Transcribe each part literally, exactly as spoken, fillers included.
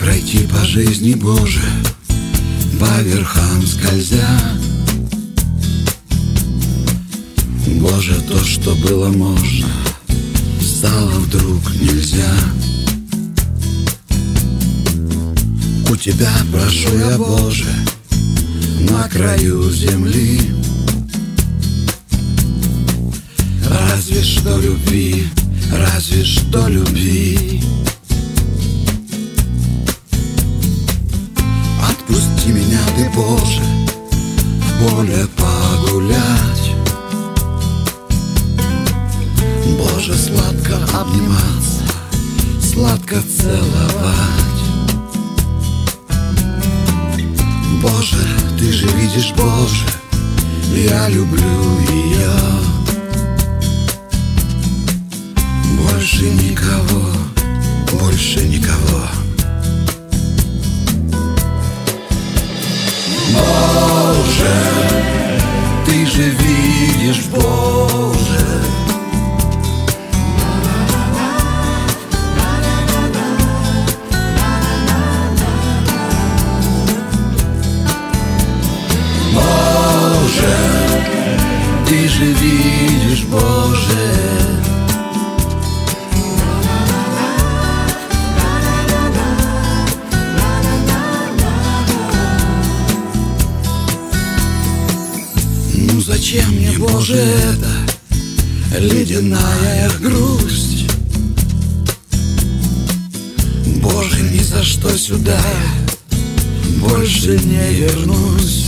пройти по жизни, Боже, по верхам скользя. Боже, то, что было можно, стало вдруг нельзя. У Тебя прошу я, Боже, на краю земли. Разве что любви, разве что любви. Отпусти меня Ты, Боже, в поле погулять. Боже, сладко обниматься, сладко целовать. Боже, Ты же видишь, Боже, я люблю ее. Больше никого, больше никого. Боже, Ты же видишь, Боже. Боже, Ты же видишь, Боже. Ну зачем мне, Боже, эта ледяная грусть? Боже, ни за что сюда больше не вернусь.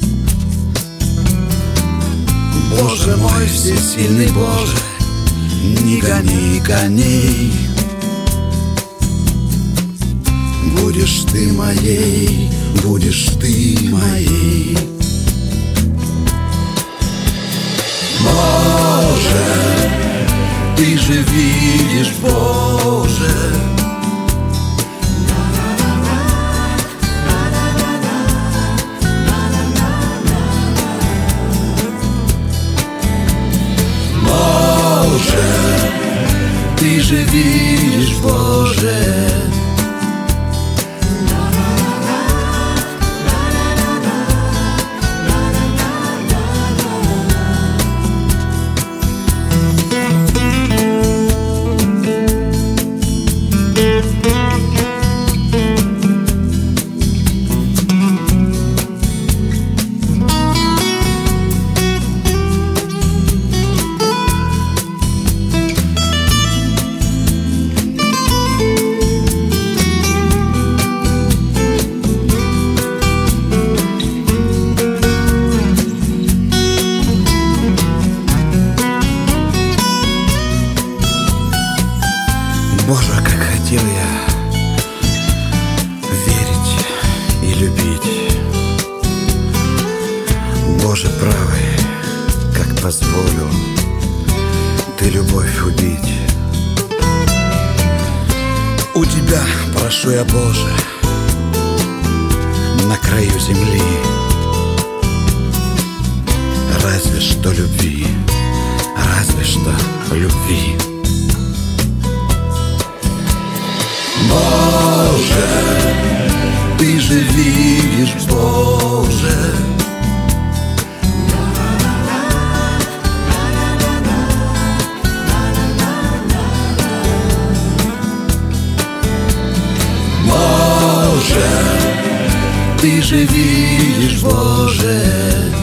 Боже мой всесильный, Боже, не гони коней. Будешь Ты моей, будешь Ты моей. Боже, Ты же видишь, Боже. Боже, Ты же видишь, Боже. Боже, как хотел я верить и любить. Боже, правый, как позволил Ты любовь убить. У Тебя прошу я, Боже, на краю земли. Разве что любви, разве что любви. Боже, Ты же видишь, Боже. Боже, Ты же видишь, Боже.